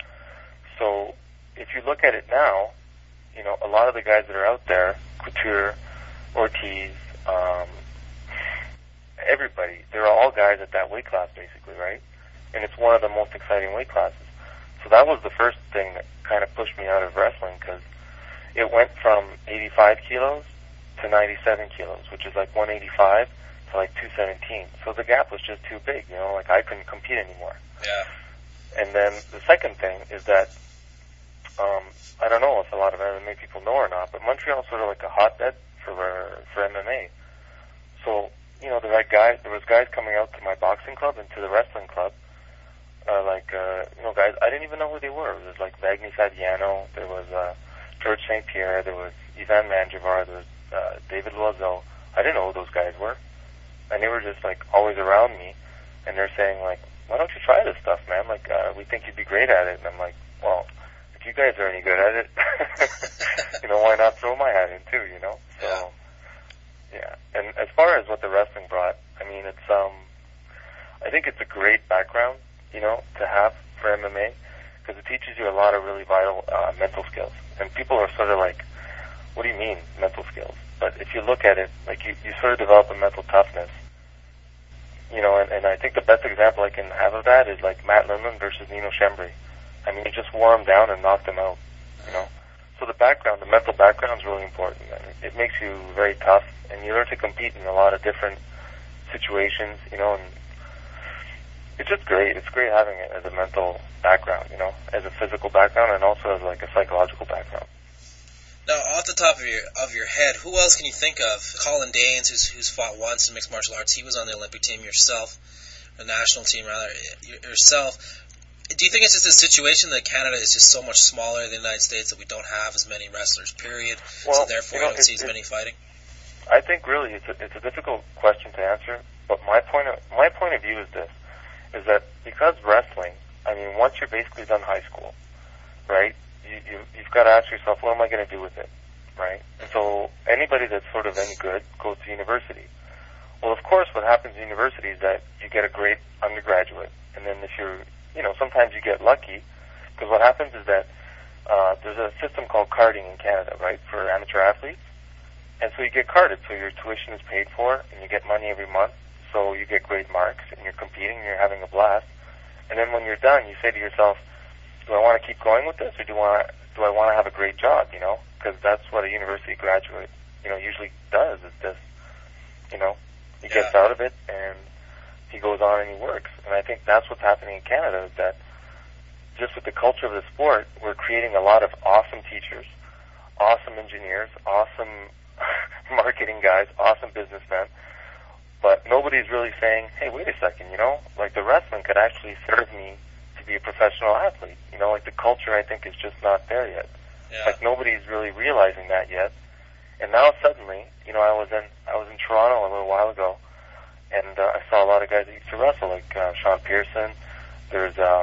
So if you look at it now, you know, a lot of the guys that are out there, Couture, Ortiz, um, everybody, they're all guys at that weight class basically, right? And it's one of the most exciting weight classes. So that was the first thing that kind of pushed me out of wrestling, because it went from eighty-five kilos to ninety-seven kilos, which is like one eighty-five to like two seventeen. So the gap was just too big, you know, like I couldn't compete anymore. Yeah. And then the second thing is that Um, I don't know if a lot of M M A people know or not, but Montreal's sort of like a hotbed for for M M A. So, you know, there were guys, there was guys coming out to my boxing club and to the wrestling club, uh, like, uh, you know, guys, I didn't even know who they were. It was like Magny Fabiano, there was uh, George Saint Pierre, there was Ivan Manjivar, there was uh, David Loiseau. I didn't know who those guys were. And they were just, like, always around me, and they're saying, like, why don't you try this stuff, man? Like, uh, we think you'd be great at it. And I'm like, well, if you guys are any good at it, you know, why not throw my hat in too, you know? So, yeah. And as far as what the wrestling brought, I mean, it's, um, I think it's a great background, you know, to have for M M A, because it teaches you a lot of really vital uh, mental skills. And people are sort of like, what do you mean, mental skills? But if you look at it, like, you, you sort of develop a mental toughness, you know, and, and I think the best example I can have of that is, like, Matt Lindland versus Nino Schembri. I mean, you just wore him down and knocked him out, you know. So the background, the mental background is really important. I mean, it makes you very tough, and you learn to compete in a lot of different situations, you know, and it's just great. It's great having it as a mental background, you know, as a physical background and also as, like, a psychological background. Now, off the top of your of your head, who else can you think of? Colin Danes, who's who's fought once in mixed martial arts. He was on the Olympic team. Yourself, the national team rather. Yourself. Do you think it's just a situation that Canada is just so much smaller than the United States that we don't have as many wrestlers? Period. Well, so therefore, you know, we don't see as many fighting. I think really it's a, it's a difficult question to answer. But my point of my point of view is this: is that because wrestling, I mean, once you're basically done high school, right? You, you, you've got to ask yourself, what am I going to do with it, right? And so anybody that's sort of any good goes to university. Well, of course, what happens in university is that you get a great undergraduate, and then if you're, you know, sometimes you get lucky, because what happens is that uh, there's a system called carding in Canada, right, for amateur athletes, and so you get carded, so your tuition is paid for, and you get money every month, so you get great marks, and you're competing, and you're having a blast, and then when you're done, you say to yourself, do I want to keep going with this, or do I do I want to have a great job? You know, because that's what a university graduate, you know, usually does. Is this, you know, he gets yeah. out of it and he goes on and he works. And I think that's what's happening in Canada. Is that just with the culture of the sport, we're creating a lot of awesome teachers, awesome engineers, awesome marketing guys, awesome businessmen. But nobody's really saying, hey, wait a second, you know, like the wrestling could actually serve me to be a professional athlete. You know, like the culture, I think, is just not there yet. Yeah. Like nobody's really realizing that yet. And now suddenly, you know, I was in I was in Toronto a little while ago, and uh, I saw a lot of guys that used to wrestle, like uh, Sean Pearson. There's um,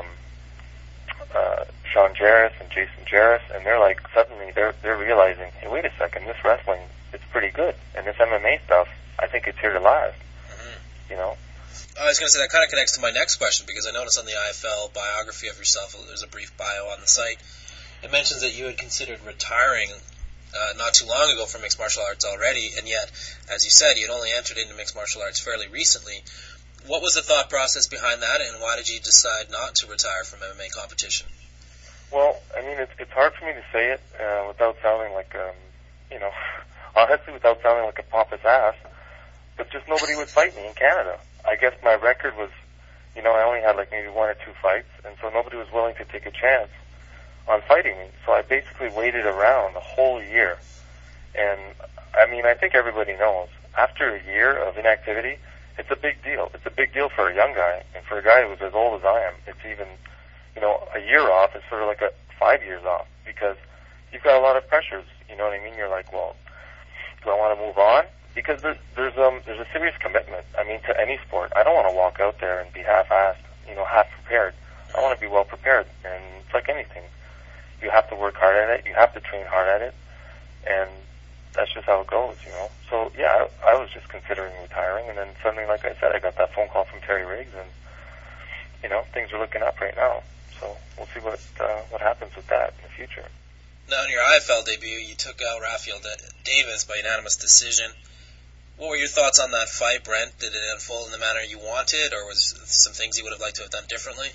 uh, Sean Jarrus and Jason Jarrus, and they're like suddenly they're they're realizing, hey, wait a second, this wrestling is pretty good, and this M M A stuff, I think it's here to last. Mm-hmm. You know. I was going to say that kind of connects to my next question, because I noticed on the I F L biography of yourself, there's a brief bio on the site. It mentions that you had considered retiring uh, not too long ago from mixed martial arts already, and yet, as you said, you had only entered into mixed martial arts fairly recently. What was the thought process behind that, and why did you decide not to retire from M M A competition? Well, I mean, it's it's hard for me to say it uh, without sounding like, um, you know, honestly, without sounding like a pompous ass. But just nobody would fight me in Canada. I guess my record was, you know, I only had like maybe one or two fights, and so nobody was willing to take a chance on fighting me. So I basically waited around the whole year. And, I mean, I think everybody knows, after a year of inactivity, it's a big deal. It's a big deal for a young guy, and for a guy who's as old as I am, it's even, you know, a year off is sort of like a five years off, because you've got a lot of pressures, you know what I mean? You're like, well, do I want to move on? Because there's, there's, um, there's a serious commitment, I mean, to any sport. I don't want to walk out there and be half-assed, you know, half-prepared. I want to be well-prepared, and it's like anything. You have to work hard at it, you have to train hard at it, and that's just how it goes, you know. So, yeah, I, I was just considering retiring, and then suddenly, like I said, I got that phone call from Terry Riggs, and, you know, things are looking up right now. So we'll see what uh, what happens with that in the future. Now, in your I F L debut, you took out Rafael Davis by unanimous decision. What were your thoughts on that fight, Brent? Did it unfold in the manner you wanted, or was there some things you would have liked to have done differently?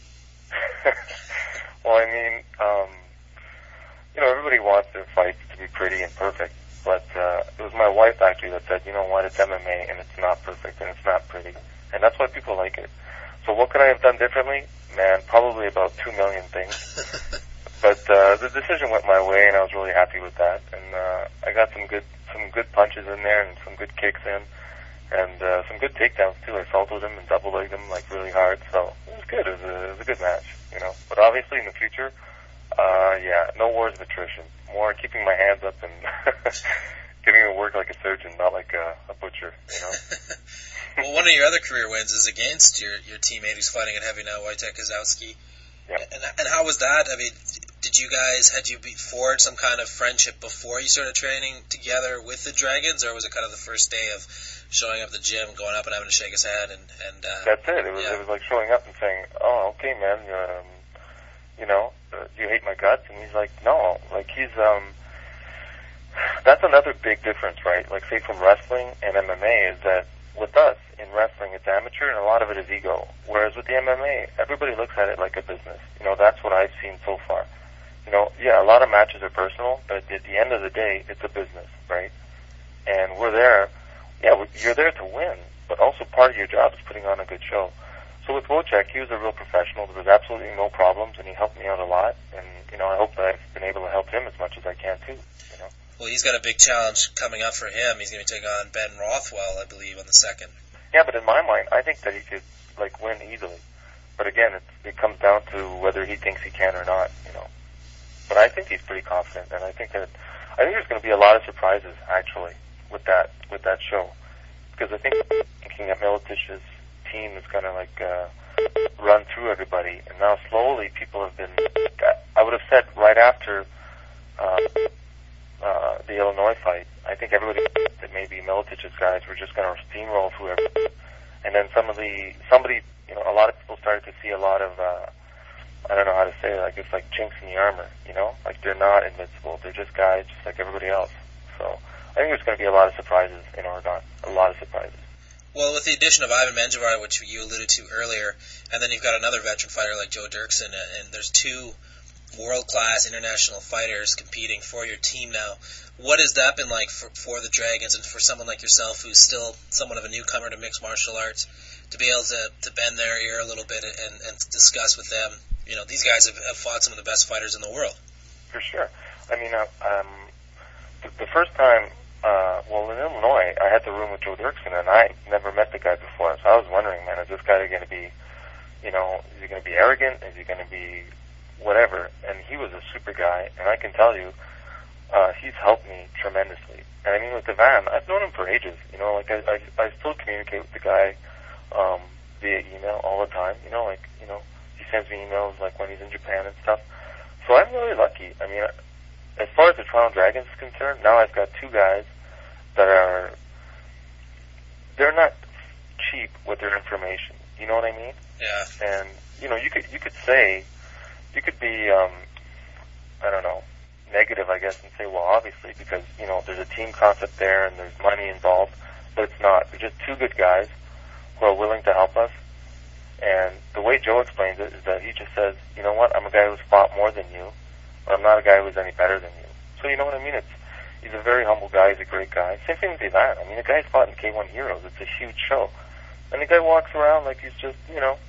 Well, I mean, um, you know, everybody wants their fights to be pretty and perfect, but uh, it was my wife actually that said, you know what, it's M M A and it's not perfect and it's not pretty, and that's why people like it. So what could I have done differently? Man, probably about two million things. But uh, the decision went my way, and I was really happy with that. And uh, I got some good some good punches in there and some good kicks in, and uh, some good takedowns too. I salted him and double legged him like really hard, so it was good. It was a, it was a good match, you know. But obviously in the future, uh, yeah, no wars of attrition. More keeping my hands up and getting to work like a surgeon, not like a, a butcher, you know. Well, one of your other career wins is against your your teammate who's fighting at heavy now, Wojtek Kozłowski. Yeah. And and how was that? I mean, did you guys, had you forged some kind of friendship before you started training together with the Dragons, or was it kind of the first day of showing up at the gym, going up and having to shake his hand? And, and uh, That's it. It was, yeah. it was like showing up and saying, oh, okay, man, um, you know, uh, do you hate my guts? And he's like, no. Like, he's, um, that's another big difference, right? Like, say, from wrestling and M M A is that with us, in wrestling, it's amateur, and a lot of it is ego. Whereas with the M M A, everybody looks at it like a business. You know, that's what I've seen so far. You know, yeah, a lot of matches are personal, but at the end of the day, it's a business, right? And we're there, yeah, you're there to win, but also part of your job is putting on a good show. So with Wojtek, he was a real professional. There was absolutely no problems, and he helped me out a lot. And, you know, I hope that I've been able to help him as much as I can, too, you know. Well, he's got a big challenge coming up for him. He's going to take on Ben Rothwell, I believe, on the second. Yeah, but in my mind, I think that he could, like, win easily. But again, it, it comes down to whether he thinks he can or not, you know. But I think he's pretty confident, and I think that, I think there's going to be a lot of surprises, actually, with that, with that show. Because I think, thinking that Miletich's team is going to, like, uh, run through everybody. And now slowly people have been, I would have said right after, uh, uh, the Illinois fight, I think everybody that maybe Miletich's guys were just going to steamroll through everything. And then some of the, somebody, you know, a lot of people started to see a lot of, uh, I don't know how to say it, like it's like chinks in the armor, you know? Like they're not invincible. They're just guys just like everybody else. So I think there's going to be a lot of surprises in Oregon. A lot of surprises. Well, with the addition of Ivan Menjivar, which you alluded to earlier, and then you've got another veteran fighter like Joe Dirksen, and there's two world-class international fighters competing for your team now. What has that been like for, for the Dragons and for someone like yourself who's still somewhat of a newcomer to mixed martial arts, to be able to, to bend their ear a little bit and, and discuss with them? You know, these guys have, have fought some of the best fighters in the world. For sure. I mean, uh, um, the, the first time, uh, well, in Illinois, I had the room with Joe Dirksen, and I never met the guy before, so I was wondering, man, is this guy going to be, you know, is he going to be arrogant? Is he going to be whatever? And he was a super guy, and I can tell you, uh, he's helped me tremendously. And I mean, with Ivan, I've known him for ages, you know, like I, I, I still communicate with the guy, um, via email all the time, you know, like, you know, he sends me emails like when he's in Japan and stuff. So I'm really lucky. I mean, as far as the Toronto Dragons is concerned, now I've got two guys that are, they're not cheap with their information. You know what I mean? Yeah. And, you know, you could, you could say, you could be, um, I don't know, negative, I guess, and say, well, obviously, because, you know, there's a team concept there and there's money involved, but it's not. They're just two good guys who are willing to help us. And the way Joe explains it is that he just says, you know what, I'm a guy who's fought more than you, but I'm not a guy who's any better than you. So you know what I mean? It's he's a very humble guy. He's a great guy. Same thing with Ivan. I mean, the guy's fought in K one Heroes. It's a huge show. And the guy walks around like he's just, you know,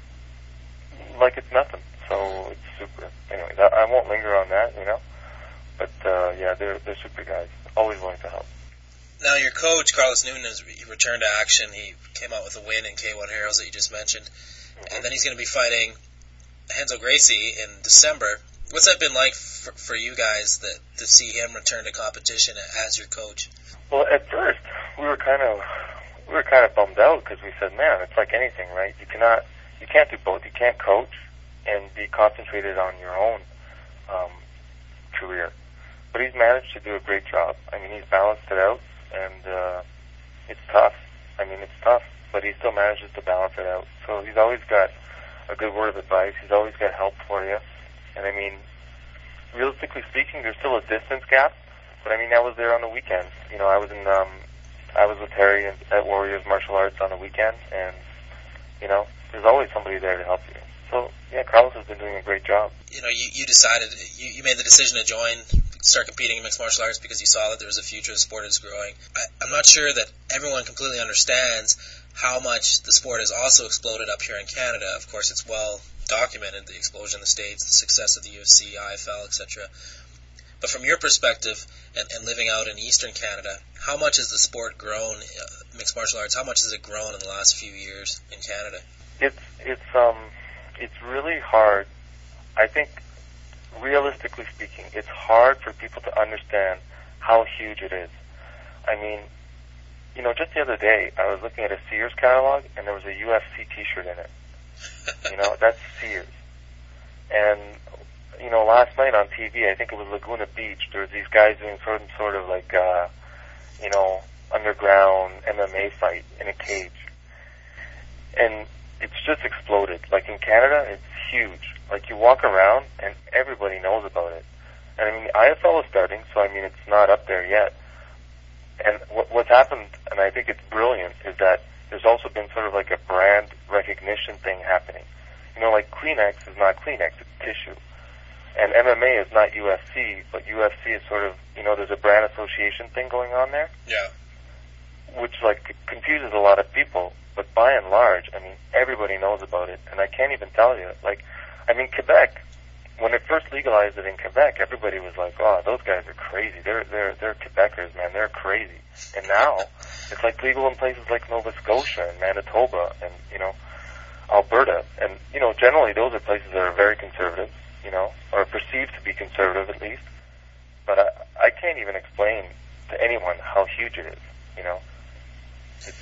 like it's nothing. So it's super. Anyways, I, I won't linger on that, you know. But, uh, yeah, they're, they're super guys. Always willing to help. Now, your coach, Carlos Newton, has he returned to action. He came out with a win in K one Heroes that you just mentioned. Mm-hmm. And then he's going to be fighting Renzo Gracie in December. What's that been like for, for you guys that, to see him return to competition as your coach? Well, at first, we were kind of we were kind of bummed out because we said, man, it's like anything, right? You cannot, you can't do both. You can't coach and be concentrated on your own um, career. But he's managed to do a great job. I mean, he's balanced it out, and uh, it's tough. I mean, it's tough, but he still manages to balance it out. So he's always got a good word of advice. He's always got help for you. And I mean, realistically speaking, there's still a distance gap. But I mean, I was there on the weekends. You know, I was in, um, I was with Harry at Warriors Martial Arts on the weekend, and you know, there's always somebody there to help you. So yeah, Carlos has been doing a great job. You know, you, you decided, you, you made the decision to join, start competing in mixed martial arts because you saw that there was a future, the sport is growing. I, I'm not sure that everyone completely understands how much the sport has also exploded up here in Canada. Of course, it's well documented, the explosion in the States, the success of the U F C, I F L, et cetera. But from your perspective, and, and living out in Eastern Canada, how much has the sport grown, uh, mixed martial arts, how much has it grown in the last few years in Canada? It's, it's, um, it's really hard. I think, realistically speaking, it's hard for people to understand how huge it is. I mean, you know, just the other day, I was looking at a Sears catalog, and there was a U F C t-shirt in it. You know, that's Sears. And, you know, last night on T V, I think it was Laguna Beach, there was these guys doing sort of, sort of like, uh, you know, underground M M A fight in a cage. And it's just exploded. Like in Canada, it's huge. Like you walk around and everybody knows about it. And I mean, the I F L is starting, so I mean, it's not up there yet. And what, what's happened, and I think it's brilliant, is that there's also been sort of like a brand recognition thing happening. You know, like Kleenex is not Kleenex, it's tissue. And M M A is not U F C, but U F C is sort of, you know, there's a brand association thing going on there. Yeah. Which, like, confuses a lot of people. But by and large, I mean, everybody knows about it. And I can't even tell you. Like, I mean, Quebec, when it first legalized it in Quebec, everybody was like, oh, those guys are crazy. They're, they're, they're Quebecers, man. They're crazy. And now, it's like legal in places like Nova Scotia and Manitoba and, you know, Alberta. And, you know, generally those are places that are very conservative, you know, or perceived to be conservative at least. But I, I can't even explain to anyone how huge it is, you know. It's,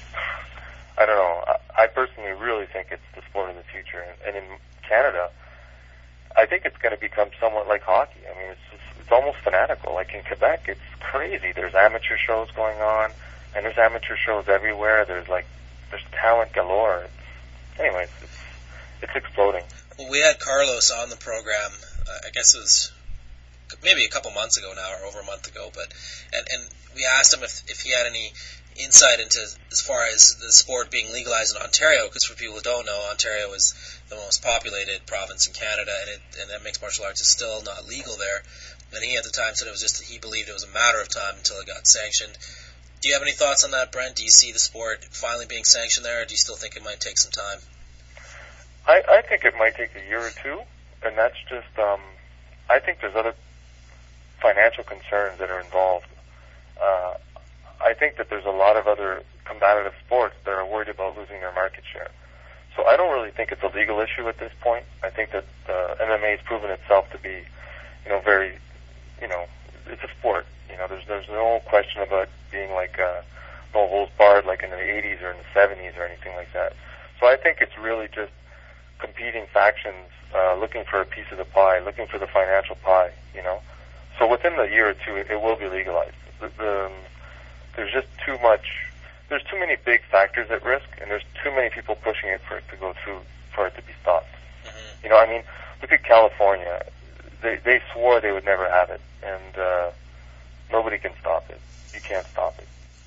I don't know. I, I personally really think it's the sport of the future. And, and in Canada, I think it's going to become somewhat like hockey. I mean, it's just, it's almost fanatical. Like in Quebec, it's crazy. There's amateur shows going on, and there's amateur shows everywhere. There's like, there's talent galore. It's, anyways, it's, it's exploding. Well, we had Carlos on the program, uh, I guess it was maybe a couple months ago now, or over a month ago, but, and, and we asked him if, if he had any insight into as far as the sport being legalized in Ontario, because for people who don't know, Ontario is the most populated province in Canada, and it, and that mixed martial arts is still not legal there. And he at the time said it was just that he believed it was a matter of time until it got sanctioned. Do you have any thoughts on that, Brent? Do you see the sport finally being sanctioned there, or do you still think it might take some time? I, I think it might take a year or two, and that's just, um, I think there's other financial concerns that are involved. Uh, I think that there's a lot of other combative sports that are worried about losing their market share. So I don't really think it's a legal issue at this point. I think that uh, M M A has proven itself to be, you know, very, you know, it's a sport. You know, there's there's no question about being like uh, no holds barred like in the eighties or in the seventies or anything like that. So I think it's really just competing factions uh, looking for a piece of the pie, looking for the financial pie. You know, so within the year or two, it, it will be legalized. The, the, there's just too much. There's too many big factors at risk, and there's too many people pushing it for it to go through, for it to be stopped. Mm-hmm. You know, I mean, look at California. They they swore they would never have it, and uh, nobody can stop it. You can't stop it.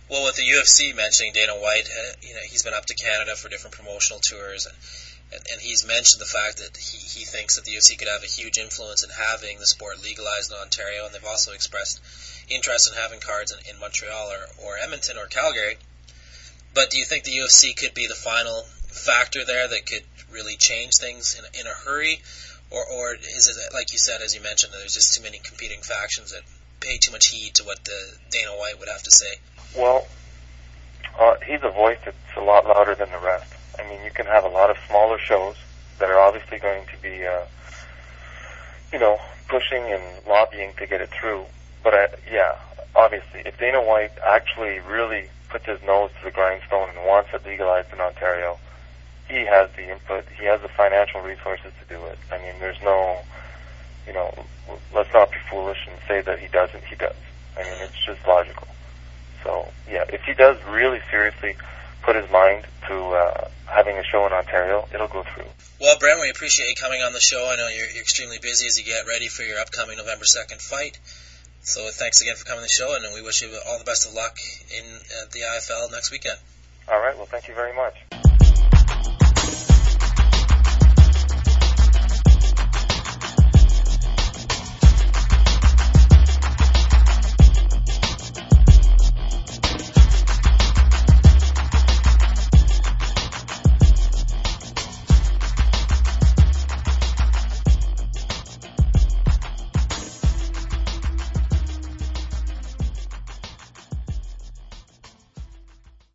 Well, with the U F C mentioning Dana White, uh, you know, he's been up to Canada for different promotional tours, and, and, and he's mentioned the fact that he, he thinks that the U F C could have a huge influence in having the sport legalized in Ontario, and they've also expressed interest in having cards in, in Montreal or, or Edmonton or Calgary. But do you think the U F C could be the final factor there that could really change things in, in a hurry? Or, or is it, like you said, as you mentioned, that there's just too many competing factions that pay too much heed to what the Dana White would have to say? Well, uh, he's a voice that's a lot louder than the rest. I mean, you can have a lot of smaller shows that are obviously going to be, uh, you know, pushing and lobbying to get it through. But, uh, yeah, obviously, if Dana White actually really puts his nose to the grindstone and wants it legalized in Ontario, he has the input, he has the financial resources to do it. I mean, there's no, you know, let's not be foolish and say that he doesn't, he does. I mean, it's just logical. So, yeah, if he does really seriously put his mind to uh, having a show in Ontario, it'll go through. Well, Brent, we appreciate you coming on the show. I know you're, you're extremely busy as you get ready for your upcoming November second fight. So thanks again for coming on the show, and we wish you all the best of luck in uh, the I F L next weekend. All right, well, thank you very much.